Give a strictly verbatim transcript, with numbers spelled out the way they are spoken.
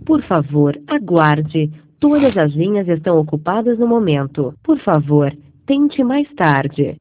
Por favor, aguarde. Todas as linhas estão ocupadas no momento. Por favor, tente mais tarde.